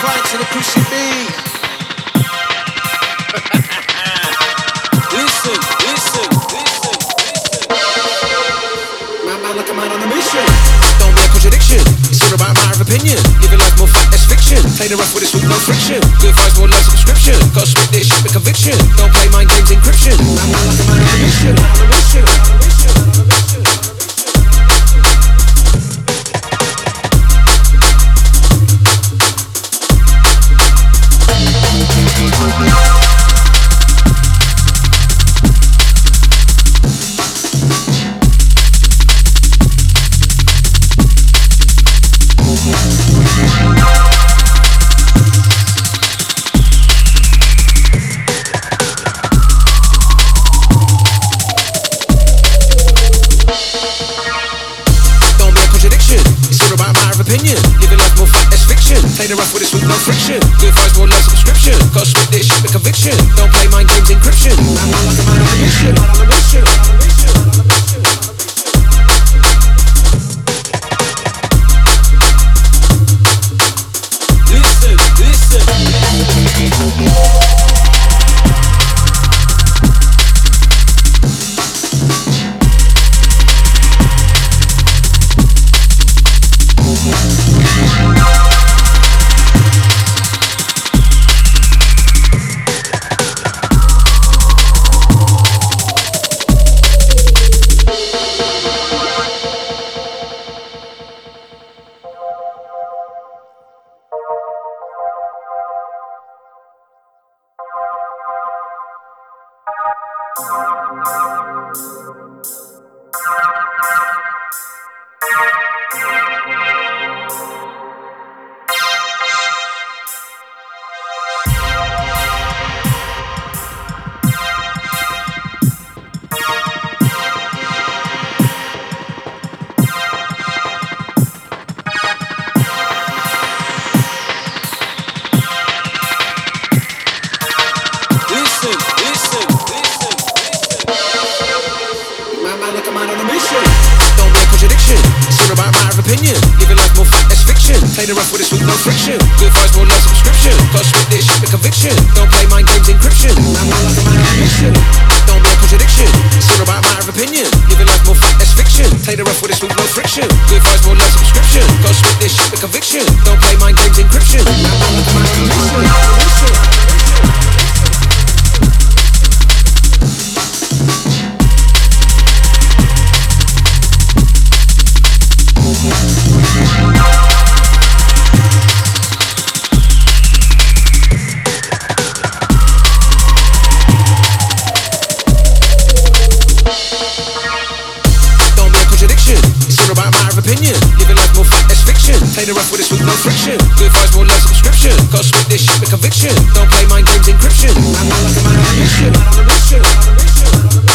Frank to the Chrissy B. Listen. Man like a man on a mission. Don't be a contradiction. It's all about a matter of opinion. Living life more fact, less fiction. Play the rough with this with no friction. Good vibes, more love, subscription. Gotta spit this shit with conviction. Don't play mind games, encryption. Man like a man on a mission. Play the rough with this with no friction. Good vibes, more love, subscription. Gotta spit this shit with conviction. Don't play mind games, encryption. Man like a man on a mission. Play the rough with this with no friction. Good vibes, more love, subscription. Gotta spit this shit with conviction. Don't play mind games, encryption. Man like a man on a mission. Don't be a contradiction. It's all about a matter of opinion. Living life more fact, less fiction. Play the rough with this with no friction. Good vibes, more love, subscription. Gotta spit this shit with conviction. Don't play mind games, encryption. Man like a man on a mission. Living life more fact, less fiction. Play the rough with this with no friction. Good vibes, more love, subscription. Gotta spit this shit with conviction. Don't play mind games, encryption. Man like a man on a mission.